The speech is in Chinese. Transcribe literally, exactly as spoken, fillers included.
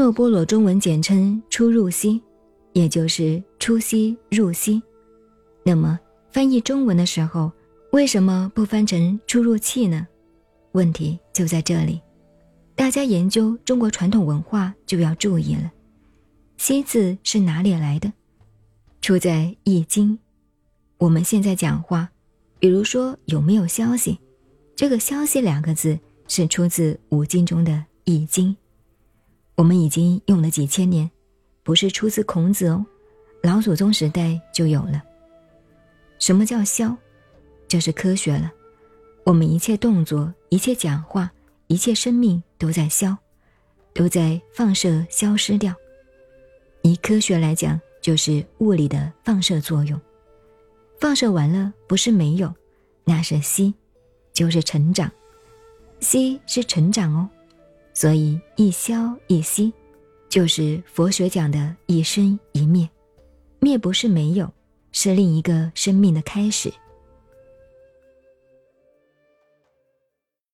诺波罗中文简称出入息，也就是出息入息。那么翻译中文的时候，为什么不翻成出入气呢？问题就在这里。大家研究中国传统文化就要注意了。息字是哪里来的？出在易经。我们现在讲话，比如说有没有消息，这个消息两个字是出自五经中的易经。我们已经用了几千年，不是出自孔子哦，老祖宗时代就有了。什么叫消？这是科学了。我们一切动作，一切讲话，一切生命都在消，都在放射消失掉。以科学来讲，就是物理的放射作用。放射完了不是没有，那是息，就是成长。息是成长哦，所以一消一息，就是佛学讲的一生一灭。灭不是没有，是另一个生命的开始。